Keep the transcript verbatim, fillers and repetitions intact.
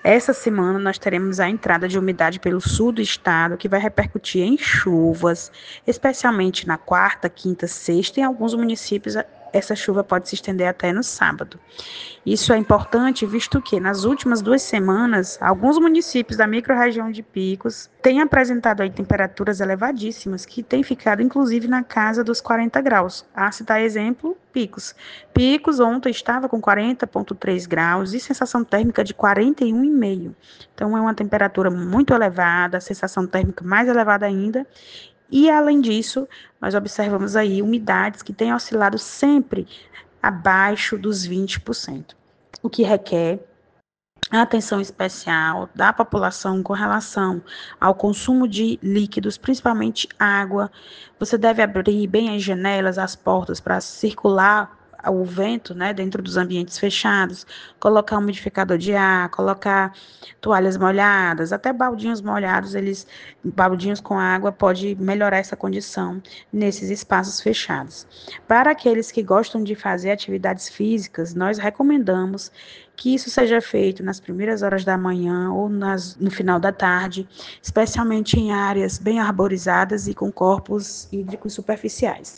Essa semana nós teremos a entrada de umidade pelo sul do estado, que vai repercutir em chuvas, especialmente na quarta, quinta, sexta, em alguns municípios essa chuva pode se estender até no sábado. Isso é importante, visto que nas últimas duas semanas, alguns municípios da microrregião de Picos têm apresentado aí temperaturas elevadíssimas, que têm ficado inclusive na casa dos quarenta graus. A citar exemplo, Picos. Picos ontem estava com quarenta vírgula três graus e sensação térmica de quarenta e um vírgula cinco. Então é uma temperatura muito elevada, a sensação térmica mais elevada ainda. E, além disso, nós observamos aí umidades que têm oscilado sempre abaixo dos vinte por cento, o que requer atenção especial da população com relação ao consumo de líquidos, principalmente água. Você deve abrir bem as janelas, as portas para circular o vento, né, dentro dos ambientes fechados, colocar um umidificador de ar, colocar toalhas molhadas, até baldinhos molhados, eles, baldinhos com água, pode melhorar essa condição nesses espaços fechados. Para aqueles que gostam de fazer atividades físicas, nós recomendamos que isso seja feito nas primeiras horas da manhã ou nas, no final da tarde, especialmente em áreas bem arborizadas e com corpos hídricos superficiais.